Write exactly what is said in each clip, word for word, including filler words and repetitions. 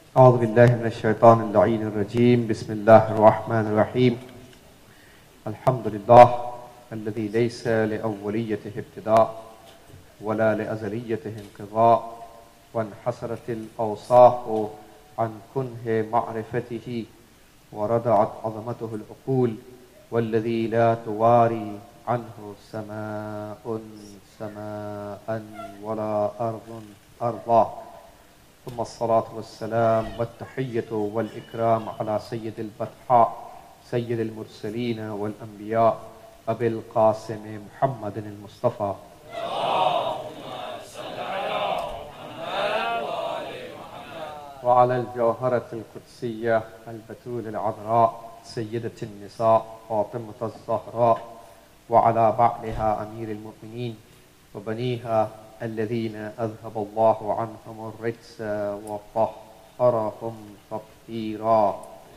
أعوذ بالله من الشيطان اللعين الرجيم بسم الله الرحمن الرحيم الحمد لله الذي ليس لأوليته ابتداء ولا لأزليته انقضاء وانحسرت الأوصاف عن كنه معرفته وردعت عظمته العقول والذي لا تواري عنه سماء سماء ولا أرض أرضا ثم الصلاة والسلام والتحية والإكرام على سيد البطحاء سيد المرسلين والأنبياء أبي القاسم محمد المصطفى وعلى الجوهرة القدسية البتول العذراء سيدة النساء فاطمة الزهراء وعلى بعلها أمير المؤمنين وبنيها الذين أذهب الله عنهم الرجس وطهرهم تطهيرا.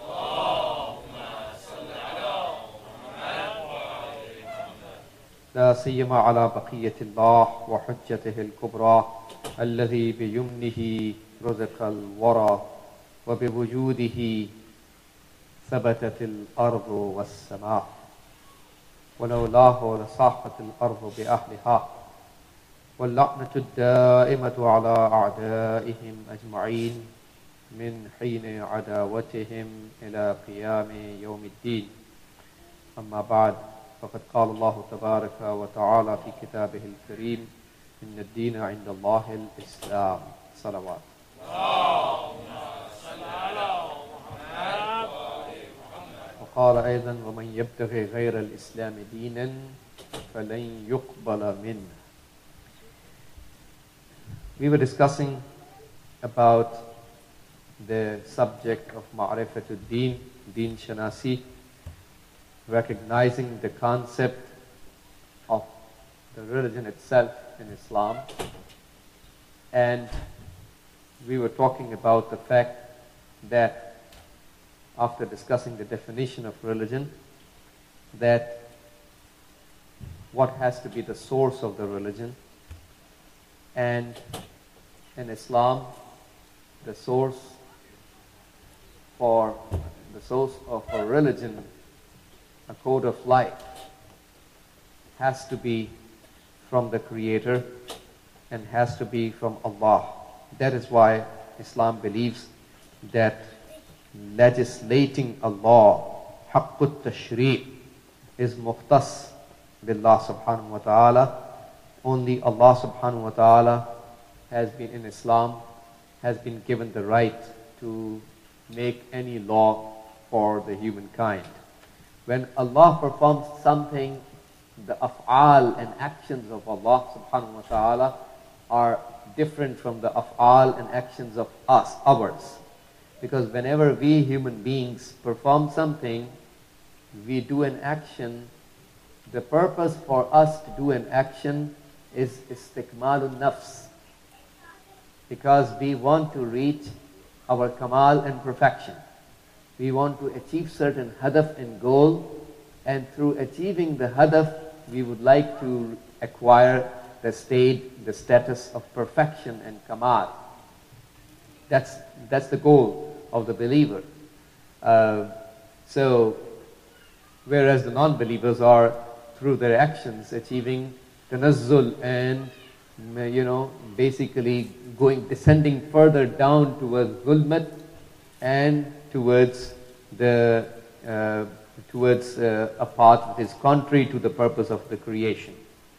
لا سيما على بقية الله وحجته الكبرى الذي بيمنه رزق الورى وبوجوده ثبتت الأرض والسماء ولولاه لصاحت الأرض بأهلها واللعنة الدائمة على أعدائهم أجمعين من حين عداوتهم إلى قيام يوم الدين. أما بعد فقد قال الله تبارك وتعالى في كتابه الكريم إن الدين عند الله الإسلام. صلوات. وقال أيضا ومن يبتغي غير الإسلام دينا فلن يقبل منه. We were discussing about the subject of Ma'rifatul Deen, Deen Shanasi, recognizing the concept of the religion itself in Islam. And we were talking about the fact that after discussing the definition of religion, that what has to be the source of the religion. And in Islam, the source for the source of a religion, a code of life, has to be from the Creator and has to be from Allah. That is why Islam believes that legislating a law, haqqut tashri', is mukhtas billah subhanahu wa ta'ala. Only Allah subhanahu wa ta'ala has been in Islam, has been given the right to make any law for the humankind. When Allah performs something, the af'al and actions of Allah subhanahu wa ta'ala are different from the af'al and actions of us, ours. Because whenever we human beings perform something, we do an action, the purpose for us to do an action is istikmalun nafs, because we want to reach our kamal and perfection. We want to achieve certain hadaf and goal, and through achieving the hadaf, we would like to acquire the state, the status of perfection and kamal. That's, that's the goal of the believer. Uh, so, whereas the non-believers are, through their actions, achieving tanazzul and, you know, basically going, descending further down towards zulmat and towards the, uh, towards uh, a path that is contrary to the purpose of the creation.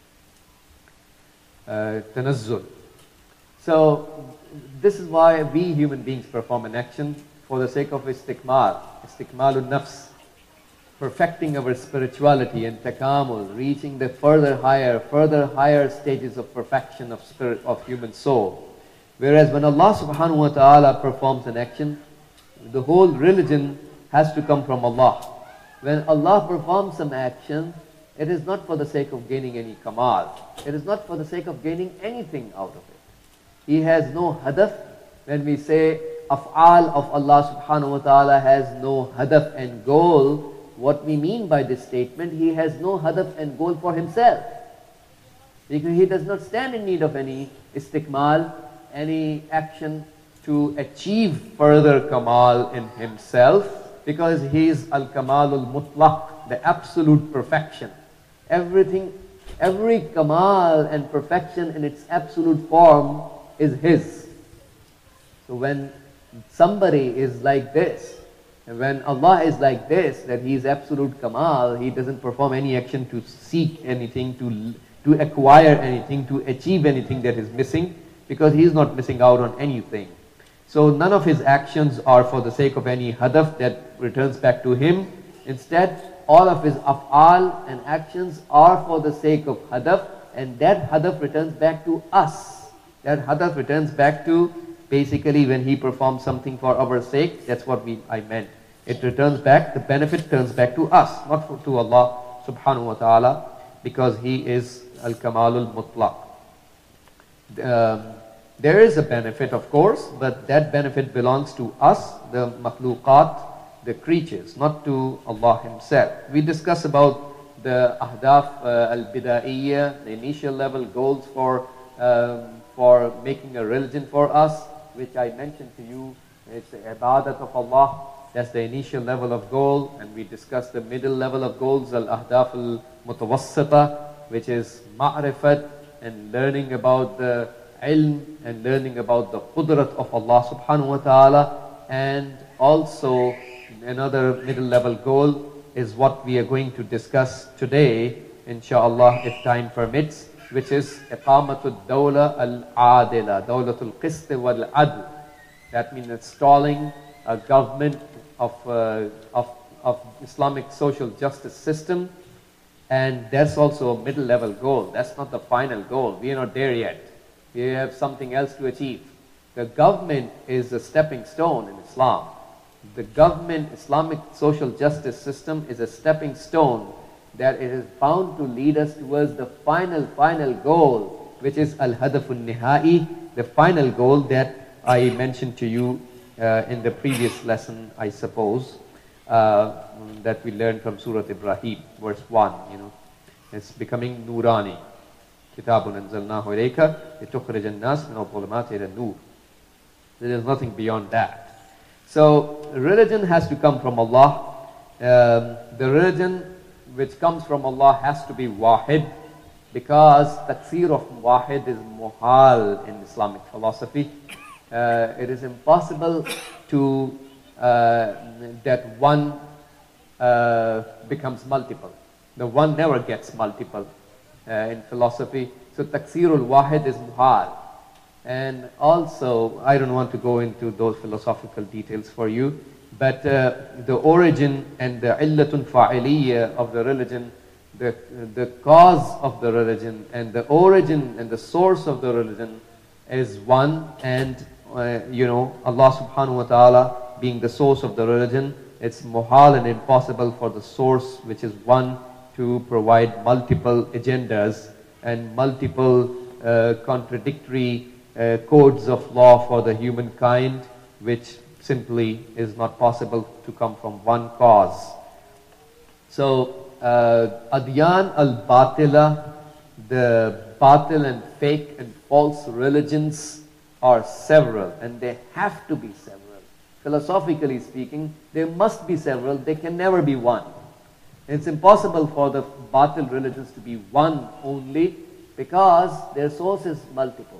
Uh, tanazzul. So, this is why we human beings perform an action for the sake of istikmal, istikmalun nafs, perfecting our spirituality and takamul, reaching the further higher, further higher stages of perfection of spirit, of human soul. Whereas when Allah subhanahu wa ta'ala performs an action, the whole religion has to come from Allah. When Allah performs some action, it is not for the sake of gaining any kamal. It is not for the sake of gaining anything out of it. He has no hadaf. When we say af'al of Allah subhanahu wa ta'ala has no hadaf and goal, what we mean by this statement, he has no hadaf and goal for himself. Because he does not stand in need of any istikmal, any action to achieve further kamal in himself, because he is al-kamalul mutlaq, the absolute perfection. Everything, every kamal and perfection in its absolute form is his. So when somebody is like this, and when Allah is like this, that he is absolute kamal, he doesn't perform any action to seek anything, to, to acquire anything, to achieve anything that is missing, because he is not missing out on anything. So none of his actions are for the sake of any hadaf that returns back to him. Instead, all of his af'al and actions are for the sake of hadaf, and that hadaf returns back to us. That hadaf returns back to, basically, when he performs something for our sake, that's what we I meant. It returns back, the benefit turns back to us, not for, to Allah subhanahu wa ta'ala, because he is al-kamalul mutlaq. Um, there is a benefit, of course, but that benefit belongs to us, the makhluqat, the creatures, not to Allah himself. We discuss about the ahdaf uh, al-bida'iyya, the initial level goals for um, for making a religion for us, which I mentioned to you. It's the ibadat of Allah. That's the initial level of goal. And we discussed the middle level of goals, al-ahdaf al-mutawassita, which is ma'rifat, and learning about the ilm, and learning about the qudrat of Allah subhanahu wa ta'ala. And also another middle level goal is what we are going to discuss today, inshallah, if time permits, which is iqamatul dawla al-adila, dawlatul qist wal-adl. That means installing a government of, uh, of, of Islamic social justice system. And that's also a middle level goal. That's not the final goal. We are not there yet. We have something else to achieve. The government is a stepping stone in Islam. The government, Islamic social justice system, is a stepping stone that it is bound to lead us towards the final, final goal, which is al-hadafun nihai, the final goal that I mentioned to you uh, in the previous lesson, I suppose, uh, that we learned from Surah Ibrahim, verse one. You know, it's becoming nurani. Kitabun anzalnahu ilayka litukhrij an-nas min adh-dhulumati ila an-nur. There is nothing beyond that. So religion has to come from Allah. Um, the religion which comes from Allah has to be wahid, because taksir of wahid is muhal in Islamic philosophy. Uh, it is impossible to uh, that one uh, becomes multiple. The one never gets multiple uh, in philosophy. So taksirul wahid is muhal. And also, I don't want to go into those philosophical details for you, but uh, the origin and the illatun fa'iliyya of the religion, the, the cause of the religion, and the origin and the source of the religion is one. And, uh, you know, Allah subhanahu wa ta'ala being the source of the religion, it's muhal and impossible for the source, which is one, to provide multiple agendas and multiple uh, contradictory Uh, codes of law for the humankind, which simply is not possible to come from one cause. So, uh, adyan al-batila, the batil and fake and false religions are several, and they have to be several. Philosophically speaking, there must be several, they can never be one. It's impossible for the batil religions to be one only, because their source is multiple.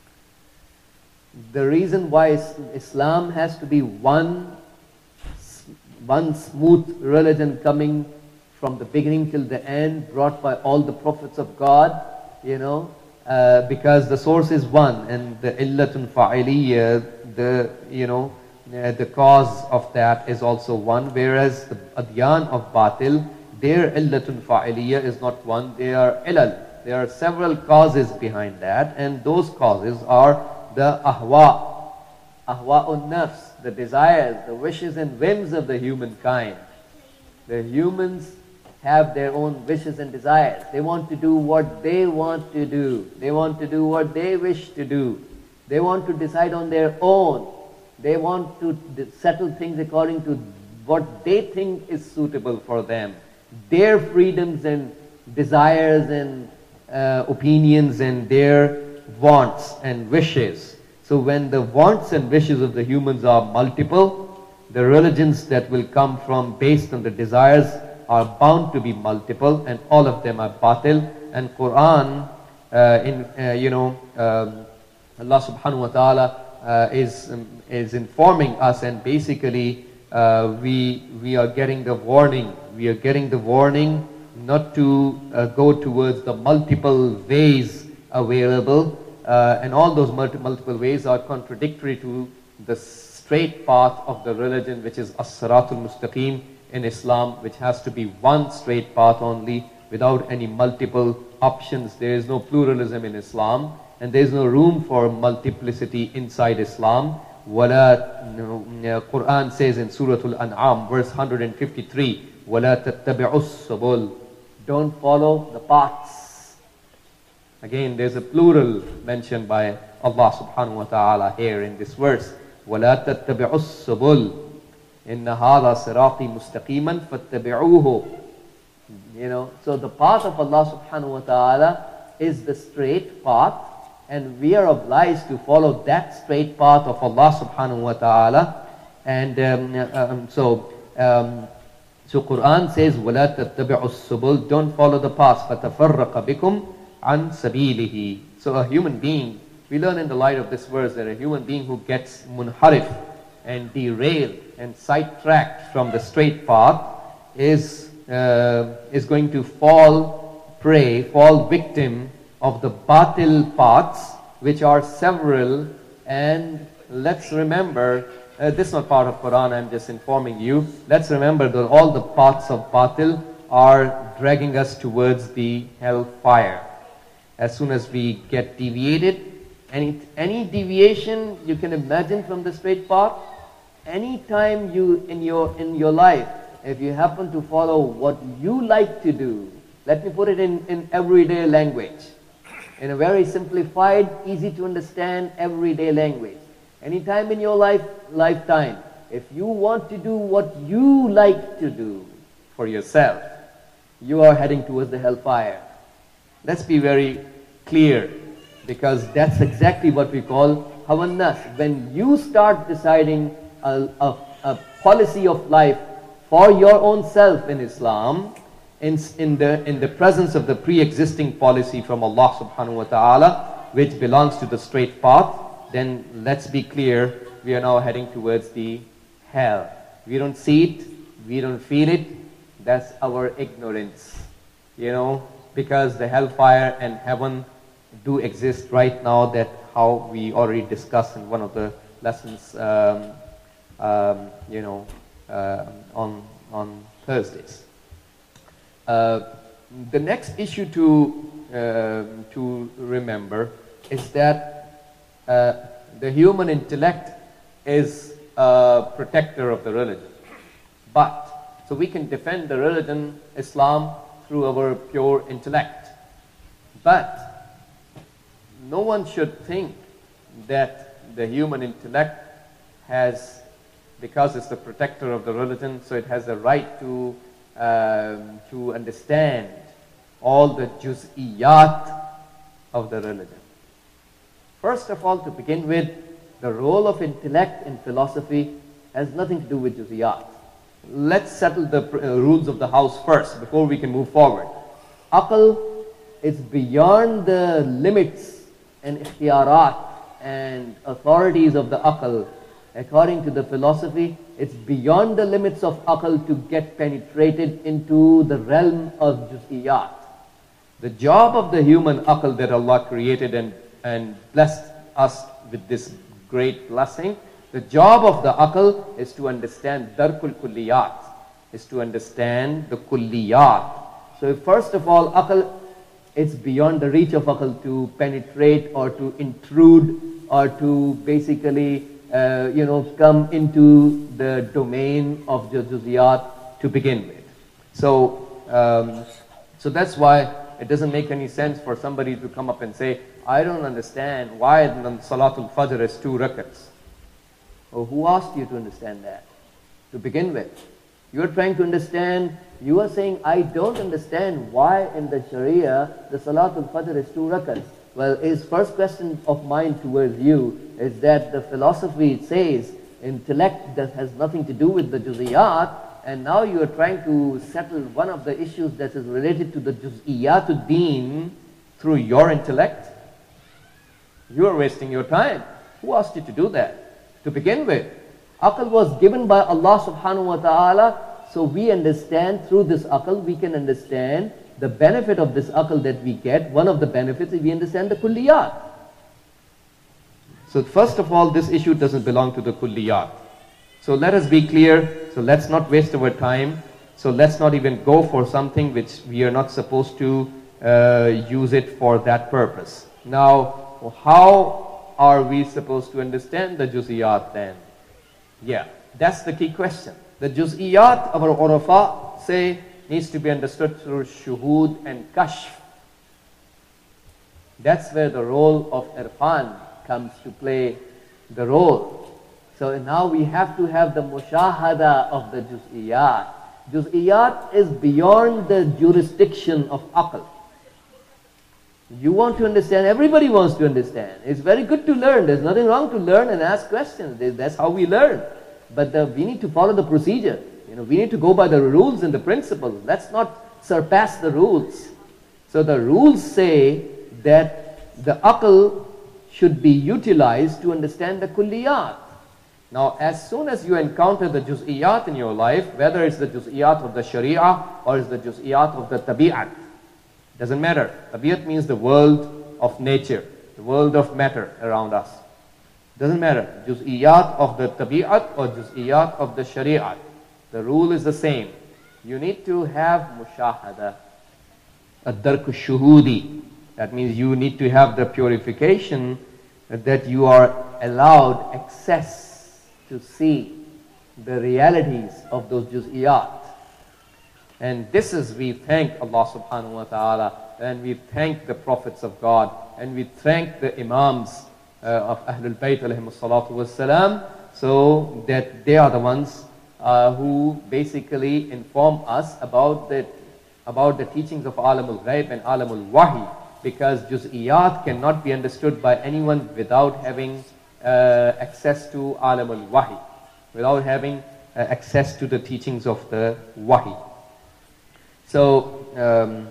The reason why Islam has to be one, one smooth religion coming from the beginning till the end, brought by all the prophets of God, you know, uh, because the source is one, and the illatun fa'iliyya, the, you know, uh, the cause of that is also one, whereas the adyan of batil, their illatun fa'iliyya is not one, they are ilal. There are several causes behind that, and those causes are the ahwa, ahwa'un nafs, the desires, the wishes and whims of the humankind. The humans have their own wishes and desires. They want to do what they want to do. They want to do what they wish to do. They want to decide on their own. They want to settle things according to what they think is suitable for them. Their freedoms and desires and uh, opinions and their wants and wishes. So when the wants and wishes of the humans are multiple, the religions that will come from based on the desires are bound to be multiple, and all of them are batil. And Quran, uh, in uh, you know, um, Allah subhanahu wa ta'ala uh, is um, is informing us, and basically uh, we we are getting the warning. We are getting the warning not to uh, go towards the multiple ways available, uh, and all those multi multiple ways are contradictory to the straight path of the religion, which is as-siratul mustaqim in Islam, which has to be one straight path only, without any multiple options. There is no pluralism in Islam, and there is no room for multiplicity inside Islam. Wala, no, no, Quran says in Surah Al-An'am, verse one hundred fifty-three, وَلَا تَتَّبِعُوا السُّبُلَ. Don't follow the paths. Again, there's a plural mentioned by Allah subhanahu wa ta'ala here in this verse. وَلَا تَتَّبِعُوا السُّبُلَ إِنَّ هَذَا صِرَاطِي مُسْتَقِيمًا فَاتَّبِعُوهُ. You know, so the path of Allah subhanahu wa ta'ala is the straight path, and we are obliged to follow that straight path of Allah subhanahu wa ta'ala. And um, um, so um, so Quran says, وَلَا تَتَّبِعُوا السُّبُلَ. Don't follow the paths. فَتَفَرَّقَ بِكُمْ عَنْ سَبِيلِهِ. So a human being, we learn in the light of this verse that a human being who gets munharif and derailed and sidetracked from the straight path is uh, is going to fall prey, fall victim of the batil paths, which are several. And let's remember, uh, this is not part of Quran, I'm just informing you. Let's remember that all the paths of batil are dragging us towards the hellfire. As soon as we get deviated, any, any deviation you can imagine from the straight path, any time you in your in your life, if you happen to follow what you like to do, let me put it in, in everyday language, in a very simplified, easy to understand everyday language. Anytime in your life lifetime, if you want to do what you like to do for yourself, you are heading towards the hellfire. Let's be very clear, because that's exactly what we call hawan nas. When you start deciding a, a, a policy of life for your own self in Islam, in, in, the, in the presence of the pre-existing policy from Allah subhanahu wa ta'ala, which belongs to the straight path, then let's be clear, we are now heading towards the hell. We don't see it, we don't feel it, that's our ignorance, you know, because the hellfire and heaven do exist right now, that how we already discussed in one of the lessons, um, um, you know, uh, on, on Thursdays. Uh, the next issue to, uh, to remember is that uh, the human intellect is a protector of the religion. But, so we can defend the religion, Islam, through our pure intellect. But, no one should think that the human intellect has, because it's the protector of the religion, so it has the right to um, to understand all the juz'iyat of the religion. First of all, to begin with, the role of intellect in philosophy has nothing to do with juz'iyat. Let's settle the uh, rules of the house first before we can move forward. Aql is beyond the limits and ikhtiyarat and authorities of the aql. According to the philosophy, it's beyond the limits of aql to get penetrated into the realm of juz'iyat. The job of the human aql that Allah created and, and blessed us with this great blessing, the job of the aql is to understand darkul kulliyat, is to understand the kulliyat. So first of all, aql, it's beyond the reach of aql to penetrate or to intrude or to basically Uh, you know, come into the domain of the juz'iyat to begin with. So, um, so that's why it doesn't make any sense for somebody to come up and say, I don't understand why Salatul Fajr is two rakats. Well, who asked you to understand that? To begin with, you're trying to understand, you are saying, I don't understand why in the Sharia the Salatul Fajr is two rakats. Well, his first question of mine towards you is that the philosophy says intellect that has nothing to do with the juz'iyat, and now you are trying to settle one of the issues that is related to the juz'iyat deen through your intellect. You are wasting your time. Who asked you to do that? To begin with, aql was given by Allah subhanahu wa ta'ala, so we understand through this aql, we can understand the benefit of this aql that we get. One of the benefits is we understand the kulliyat. So first of all, this issue doesn't belong to the kulliyat. So let us be clear. So let's not waste our time. So let's not even go for something which we are not supposed to uh, use it for that purpose. Now, how are we supposed to understand the juz'iyat then? Yeah, that's the key question. The juz'iyat of our urafa say needs to be understood through shuhud and kashf. That's where the role of irfan comes to play the role. So now we have to have the mushahada of the juz'iyat. Juz'iyat is beyond the jurisdiction of aql. You want to understand, everybody wants to understand. It's very good to learn. There's nothing wrong to learn and ask questions. That's how we learn. But the, we need to follow the procedure. You know, we need to go by the rules and the principles. Let's not surpass the rules. So the rules say that the aql should be utilized to understand the kulliyat. Now, as soon as you encounter the juz'iyat in your life, whether it's the juz'iyat of the sharia or it's the juz'iyat of the tabi'at, doesn't matter. Tabi'at means the world of nature, the world of matter around us. Doesn't matter. Juz'iyat of the tabi'at or juz'iyat of the shari'at. The rule is the same. You need to have mushahada, ad-dark shuhudi. That means you need to have the purification that you are allowed access to see the realities of those juz'iyat. And this is, we thank Allah subhanahu wa ta'ala, and we thank the prophets of God, and we thank the imams uh, of Ahlul Bayt alayhimu salatu wassalam, so that they are the ones uh, who basically inform us about the, about the teachings of Alamul Ghaib and Alamul Wahi, because juz'iyat cannot be understood by anyone without having uh, access to Alamul Wahi, without having uh, access to the teachings of the Wahi. So, um,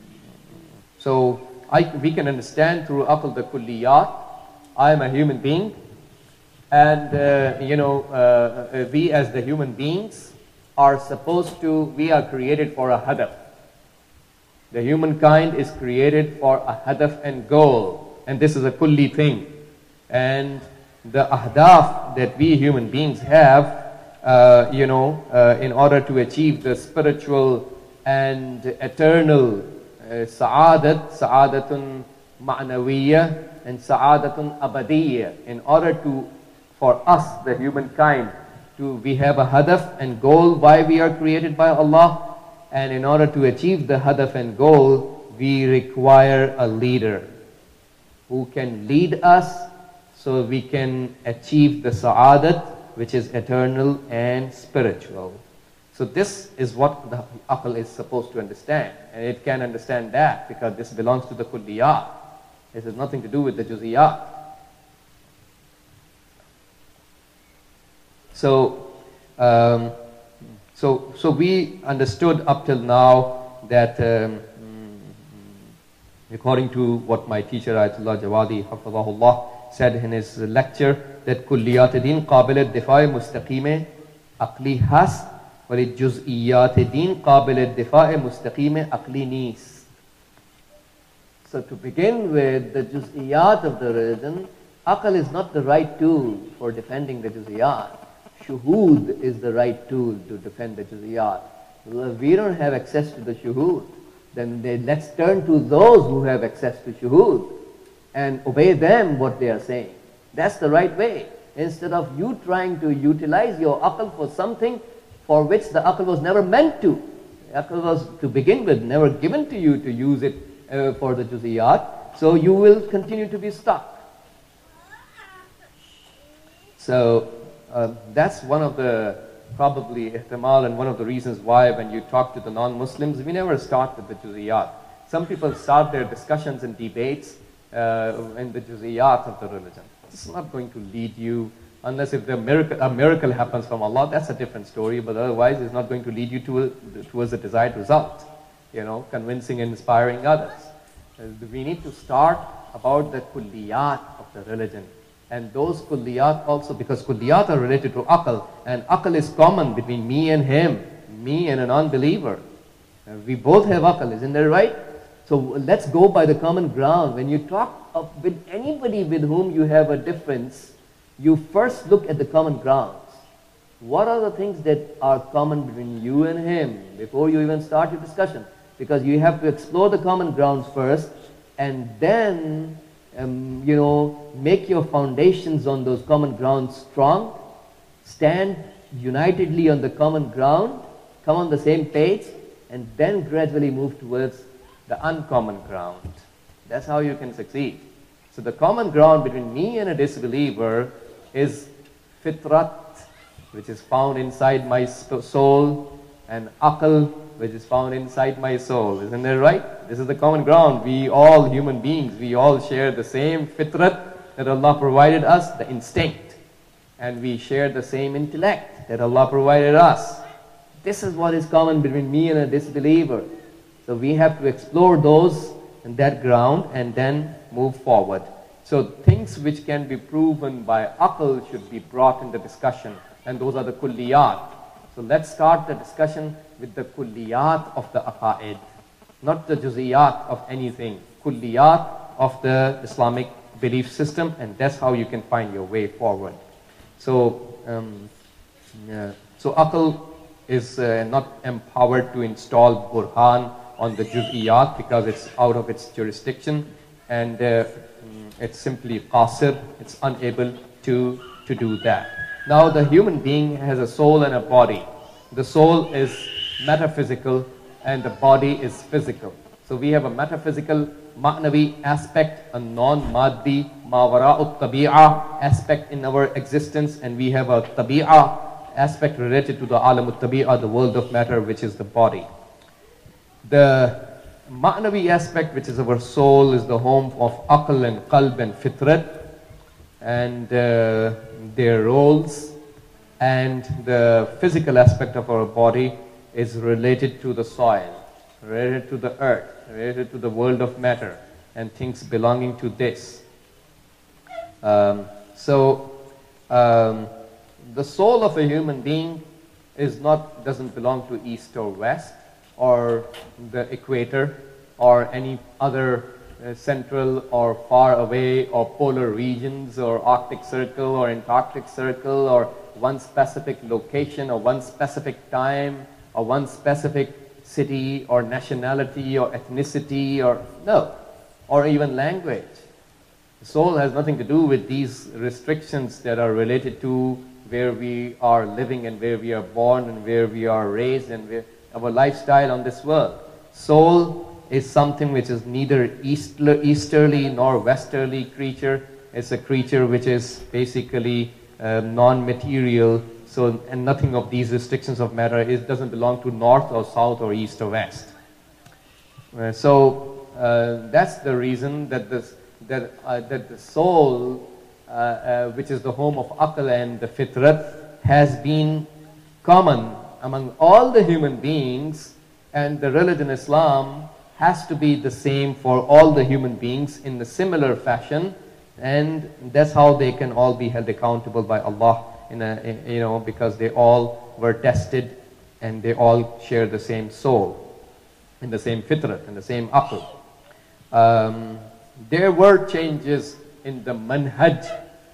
so I, we can understand through aql the kulliyat. I am a human being, and uh, you know, uh, we as the human beings are supposed to, we are created for a hadaf. The humankind is created for a hadaf and goal, and this is a kulli thing. And the ahdaf that we human beings have, uh, you know, uh, in order to achieve the spiritual and eternal uh, sa'adat, sa'adatun ma'nawiyya and sa'adatun abadiyya. In order to, for us, the humankind, to, we have a hadaf and goal why we are created by Allah, and in order to achieve the hadaf and goal, we require a leader who can lead us so we can achieve the sa'adat, which is eternal and spiritual. So this is what the aql is supposed to understand, and it can understand that because this belongs to the kulliyat. This has nothing to do with the juz'iyat. So, um, so, so we understood up till now that, um, according to what my teacher Ayatollah Jawadi Hafidhahullah said in his lecture, that kulliyat din qabil ad-difa' mustaqim aqli has, وَلِلْجُزْئِيَّاتِ دِينَ قَابِلِ الدِّفَاءِ مُسْتَقِيمِ أَقْلِ نِيس. So to begin with, the juz'iyat of the religion, aql is not the right tool for defending the juz'iyat. Shuhud is the right tool to defend the juz'iyat. Well, if we don't have access to the shuhud, then they, let's turn to those who have access to shuhud and obey them what they are saying. That's the right way. Instead of you trying to utilize your aql for something for which the aql was never meant to. The aql was, to begin with, never given to you to use it uh, for the juz'iyat. So you will continue to be stuck. So uh, that's one of the probably ihtimal and one of the reasons why when you talk to the non-Muslims, we never start with the juz'iyat. Some people start their discussions and debates uh, in the juz'iyat of the religion. This is not going to lead you, unless if the miracle, a miracle happens from Allah, that's a different story, but otherwise it's not going to lead you to a, towards a desired result, you know, convincing and inspiring others. Uh, we need to start about the kulliyat of the religion. And those kulliyat also, because kulliyat are related to aql, and aql is common between me and him, me and a non-believer. Uh, we both have aql, isn't that right? So let's go by the common ground. When you talk of, with anybody with whom you have a difference, you first look at the common grounds. What are the things that are common between you and him before you even start your discussion? Because you have to explore the common grounds first, and then um, you know, make your foundations on those common grounds strong, stand unitedly on the common ground, come on the same page, and then gradually move towards the uncommon ground. That's how you can succeed. So the common ground between me and a disbeliever is fitrat, which is found inside my soul, and aql, which is found inside my soul. Isn't that right? This is the common ground. We all human beings, we all share the same fitrat that Allah provided us, the instinct. And we share the same intellect that Allah provided us. This is what is common between me and a disbeliever. So we have to explore those in that ground and then move forward. So things which can be proven by aql should be brought in the discussion, and those are the kulliyat. So let's start the discussion with the kulliyat of the aqaid, not the juz'iyat of anything, kulliyat of the Islamic belief system, and that's how you can find your way forward. So, um, yeah. so aql is uh, not empowered to install burhan on the juz'iyat because it's out of its jurisdiction, and uh, it's simply qasir, it's unable to, to do that. Now the human being has a soul and a body. The soul is metaphysical and the body is physical. So we have a metaphysical ma'nawi aspect, a non-maddi mawara'ut tabi'ah aspect in our existence, and we have a tabi'ah aspect related to the alamut tabi'ah, the world of matter, which is the body. The ma'nawi aspect, which is our soul, is the home of aql and qalb and fitrat, and uh, their roles, and the physical aspect of our body is related to the soil, related to the earth, related to the world of matter, and things belonging to this. Um, so, um, the soul of a human being is not, doesn't belong to east or west, or the equator, or any other uh, central or far away or polar regions or Arctic Circle or Antarctic Circle or one specific location or one specific time or one specific city or nationality or ethnicity, or no, or even language. The soul has nothing to do with these restrictions that are related to where we are living and where we are born and where we are raised and where our lifestyle on this world. Soul is something which is neither easterly nor westerly creature. It's a creature which is basically uh, non-material. So, and nothing of these restrictions of matter, it doesn't belong to north or south or east or west. Uh, so uh, that's the reason that this, that uh, that the soul, uh, uh, which is the home of aql and the fitrat, has been common among all the human beings, and the religion Islam has to be the same for all the human beings in a similar fashion, and that's how they can all be held accountable by Allah, in a, in, you know, because they all were tested and they all share the same soul, in the same fitrat, in the same aql. Um, there were changes in the manhaj.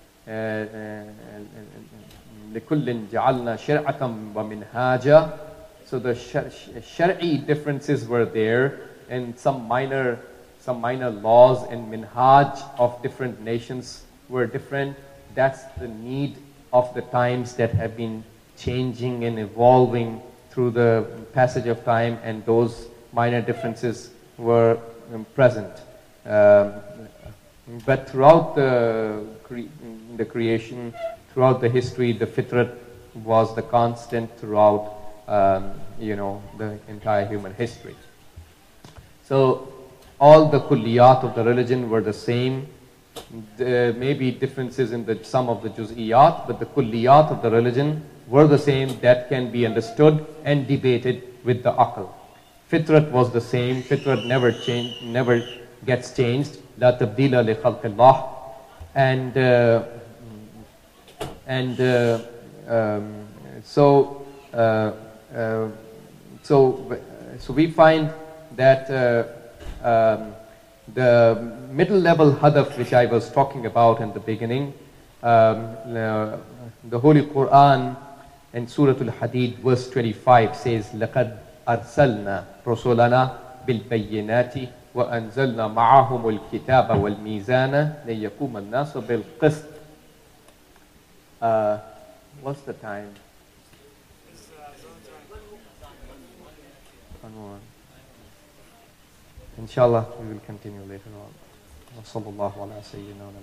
لِكُلٍّ جَعَلْنَا شِرْعَةً وَمِنْهَاجًا. So the shari'i differences were there, and some minor, some minor laws and minhaj of different nations were different. That's the need of the times that have been changing and evolving through the passage of time, and those minor differences were um, present. Um, but throughout the, cre the creation, throughout the history, the fitrat was the constant throughout Um, you know, the entire human history. So all the kulliyat of the religion were the same. There may be differences in the some of the juz'iyat, but the kulliyat of the religion were the same, that can be understood and debated with the aql. Fitrat was the same. Fitrat never change, never gets changed. La tabdila li khalqillah. And uh, and uh, um, so uh, uh, so so we find that uh, um, the middle level hadaf which I was talking about in the beginning, um, uh, the Holy Quran in Surah Al-Hadid verse twenty-five says, لَقَدْ أَرْسَلْنَا رُسُلَنَا بِالْبَيِّنَاتِ وَأَنزَلْنَا مَعَهُمُ الْكِتَابَ وَالْمِيزَانَ لِيَقُومَ النَّاسُ بِالْقِسْطِ. Uh, what's the time? One more. Inshallah, we will continue later on. وصلى الله على سيدنا